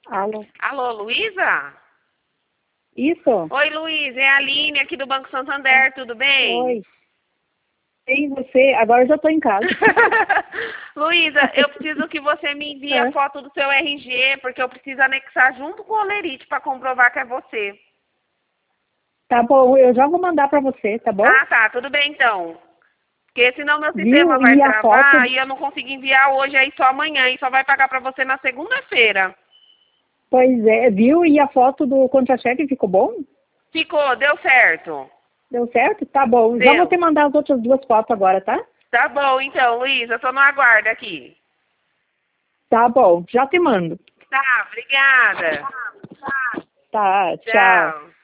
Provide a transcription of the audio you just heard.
Alô? Alô, Luísa? Isso? Oi, Luísa, é a Aline aqui do Banco Santander, tudo bem? Oi. E você? Agora eu já estou em casa. Luísa, eu preciso que você me envie a foto do seu RG, porque eu preciso anexar junto com o Olerite para comprovar que é você. Tá bom, eu já vou mandar para você, tá bom? Ah, tá, tudo bem então. Porque senão meu sistema Viu? vai E a foto? travar e eu não consigo enviar hoje, aí só amanhã, e só vai pagar para você na segunda-feira. Pois é, viu? E a foto do contra-cheque ficou bom? Ficou, deu certo. Deu certo? Tá bom. Já vou te Deu. mandar as outras duas fotos agora, tá? Tá bom então, Luísa, eu tô no aguardo aqui. Tá bom, já te mando. Tá, obrigada. Tá, tchau. Tchau.